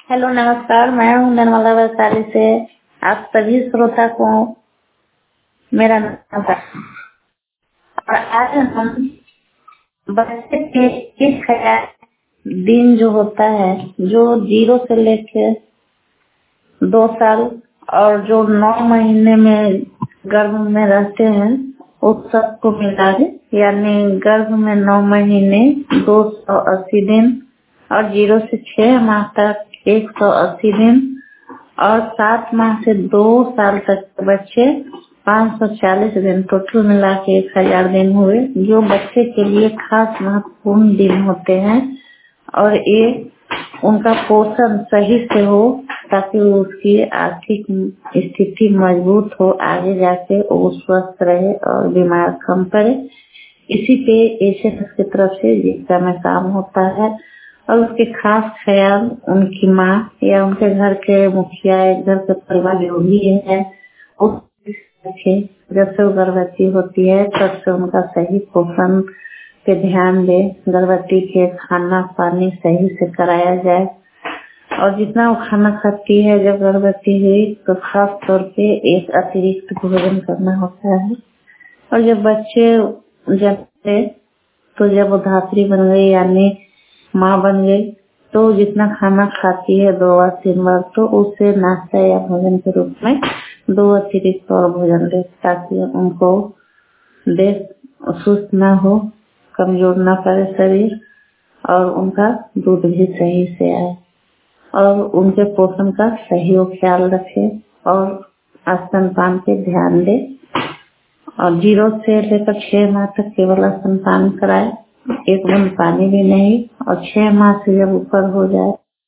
Hello नमस्कार, मैं हूँ निर्मला वैशाली से। आप सभी श्रोता को मेरा नमस्कार। और आज हम बच्चे के इस दिन जो होता है, जो 0 से लेके 2 साल और जो 9 महीने में गर्भ में रहते हैं उस सबको मिला के, यानी गर्भ में 9 महीने 280 दिन और 0 से 6 माह तक 180 दिन और 7 माह से 2 साल तक के बच्चे 540 दिन, टोटल मिला के 1000 दिन हुए, जो बच्चे के लिए खास महत्वपूर्ण दिन होते हैं। और ये उनका पोषण सही से हो ताकि उसकी आर्थिक स्थिति मजबूत हो, आगे जाके वो स्वस्थ रहे और बीमार कम पड़े। इसी पे एशियस की तरफ से जीविका में काम होता है और उसके खास ख्याल उनकी माँ या उनके घर के मुखिया, घर के परिवार जो भी है उसके, जब से वो गर्भवती होती है तब से उनका सही पोषण पे ध्यान दे, गर्भवती के खाना पानी सही से कराया जाए और जितना वो खाना खाती है जब गर्भवती हुई तो खास तौर पे एक अतिरिक्त भोजन करना होता है। और जब बच्चे जन्मते तो जब वो धात्री बन गई यानी माँ बन गई तो जितना खाना खाती है 2 बार 3 बार, तो उसे नाश्ता या भोजन के रूप में 2 अतिरिक्त और भोजन दे ताकि उनको देह सुस्त न हो, कमजोर न पड़े शरीर और उनका दूध भी सही से आए और उनके पोषण का सही ख्याल रखे और स्तनपान पे ध्यान दे और 0 से लेकर 6 माह तक केवल स्तनपान कराए, एक बूंद पानी भी नहीं, और 6 माह से जब ऊपर हो जाए